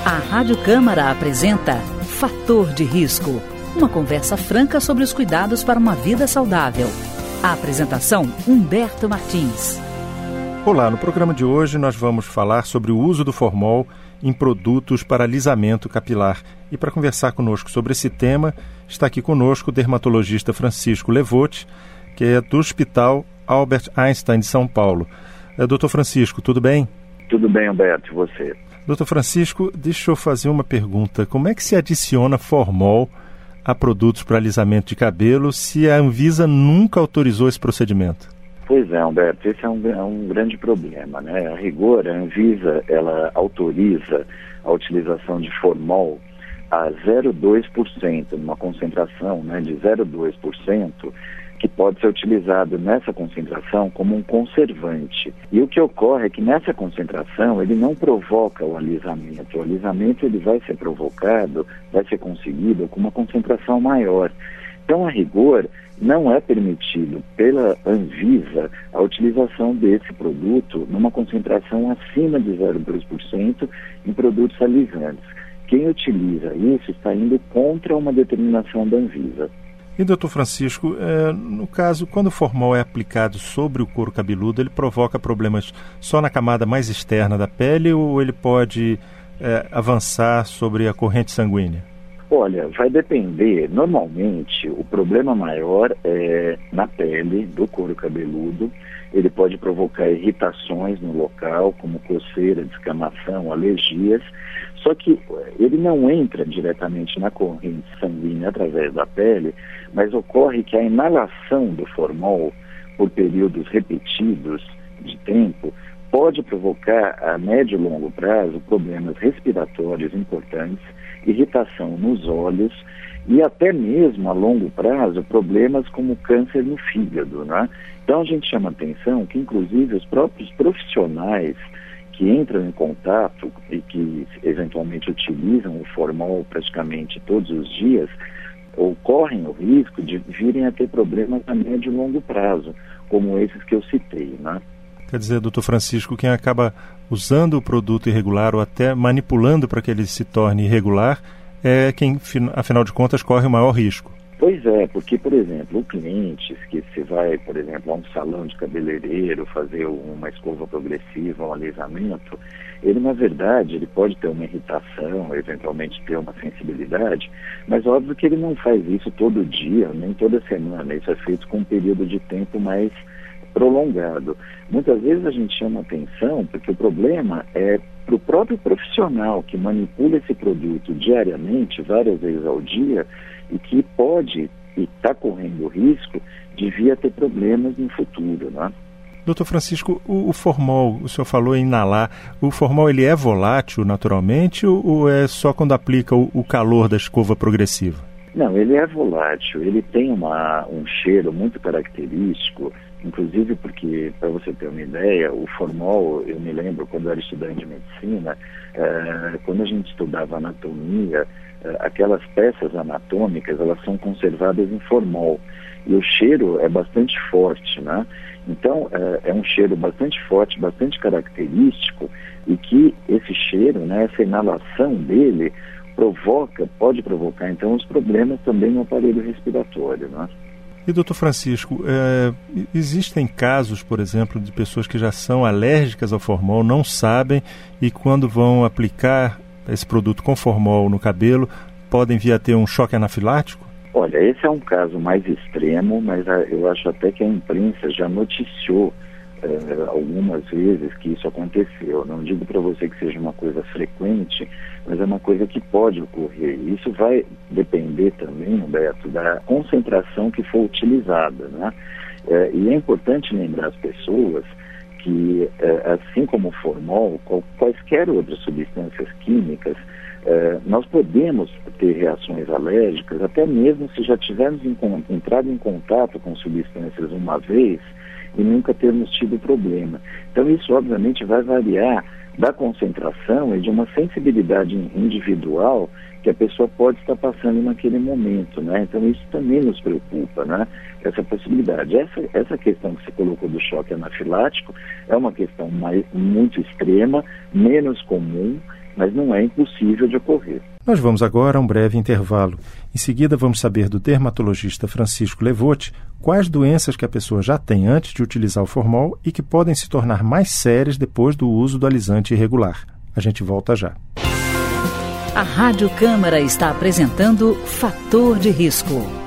A Rádio Câmara apresenta Fator de Risco, uma conversa franca sobre os cuidados para uma vida saudável. A apresentação, Humberto Martins. Olá, no programa de hoje nós vamos falar sobre o uso do formol em produtos para alisamento capilar. E para conversar conosco sobre esse tema, está aqui conosco o dermatologista Francisco Levotti, que é do Hospital Albert Einstein de São Paulo. Doutor Francisco, tudo bem? Tudo bem, Humberto, e você? Doutor Francisco, deixa eu fazer uma pergunta. Como é que se adiciona formol a produtos para alisamento de cabelo se a Anvisa nunca autorizou esse procedimento? Pois é, Humberto, esse é um grande problema, né? A rigor, a Anvisa, ela autoriza a utilização de formol a 0,2%, numa concentração, né, de 0,2%, que pode ser utilizado nessa concentração como um conservante. E o que ocorre é que nessa concentração ele não provoca o alisamento. O alisamento ele vai ser provocado, vai ser conseguido com uma concentração maior. Então, a rigor, não é permitido pela Anvisa a utilização desse produto numa concentração acima de 0,2% em produtos alisantes. Quem utiliza isso está indo contra uma determinação da Anvisa. E, doutor Francisco, no caso, quando o formol é aplicado sobre o couro cabeludo, ele provoca problemas só na camada mais externa da pele ou ele pode avançar sobre a corrente sanguínea? Olha, vai depender. Normalmente, o problema maior é na pele do couro cabeludo. Ele pode provocar irritações no local, como coceira, descamação, alergias. Só que ele não entra diretamente na corrente sanguínea através da pele, mas ocorre que a inalação do formol por períodos repetidos de tempo pode provocar a médio e longo prazo problemas respiratórios importantes, irritação nos olhos e até mesmo a longo prazo problemas como câncer no fígado, né? Então a gente chama atenção que inclusive os próprios profissionais que entram em contato e que eventualmente utilizam o formol praticamente todos os dias, correm o risco de virem a ter problemas a médio e longo prazo, como esses que eu citei, né? Quer dizer, doutor Francisco, quem acaba usando o produto irregular ou até manipulando para que ele se torne irregular é quem, afinal de contas, corre o maior risco. Pois é, porque, por exemplo, clientes que se vai, por exemplo, a um salão de cabeleireiro fazer uma escova progressiva, um alisamento, ele, na verdade, ele pode ter uma irritação, eventualmente ter uma sensibilidade, mas óbvio que ele não faz isso todo dia, nem toda semana. Isso é feito com um período de tempo mais prolongado. Muitas vezes a gente chama atenção porque o problema é para o próprio profissional que manipula esse produto diariamente, várias vezes ao dia, e que pode e está correndo o risco de vir a ter problemas no futuro, né? Doutor Francisco, o formol, o senhor falou em inalar, o formol ele é volátil naturalmente ou é só quando aplica o calor da escova progressiva? Não, ele é volátil, ele tem um cheiro muito característico, inclusive porque, para você ter uma ideia, o formol, eu me lembro quando eu era estudante de medicina, quando a gente estudava anatomia, aquelas peças anatômicas, elas são conservadas em formol, e o cheiro é bastante forte, né? Então, é um cheiro bastante forte, bastante característico, e que esse cheiro, né, essa inalação dele, pode provocar, então, os problemas também no aparelho respiratório, né? E, doutor Francisco, existem casos, por exemplo, de pessoas que já são alérgicas ao formol, não sabem, e quando vão aplicar esse produto com formol no cabelo, podem vir a ter um choque anafilático? Olha, esse é um caso mais extremo, mas eu acho até que a imprensa já noticiou algumas vezes que isso aconteceu. Não digo para você que seja uma coisa frequente, mas é uma coisa que pode ocorrer. Isso vai depender também, Humberto, da concentração que for utilizada, né? E é importante lembrar as pessoas que, assim como o formol, quaisquer outras substâncias químicas, nós podemos ter reações alérgicas, até mesmo se já tivermos entrado em contato com substâncias uma vez e nunca termos tido problema. Então isso obviamente vai variar da concentração e de uma sensibilidade individual que a pessoa pode estar passando naquele momento, né? Então isso também nos preocupa, né? Essa possibilidade. Essa questão que você colocou do choque anafilático é uma questão muito extrema, menos comum, mas não é impossível de ocorrer. Nós vamos agora a um breve intervalo. Em seguida, vamos saber do dermatologista Francisco Levotti quais doenças que a pessoa já tem antes de utilizar o formol e que podem se tornar mais sérias depois do uso do alisante irregular. A gente volta já. A Rádio Câmara está apresentando Fator de Risco.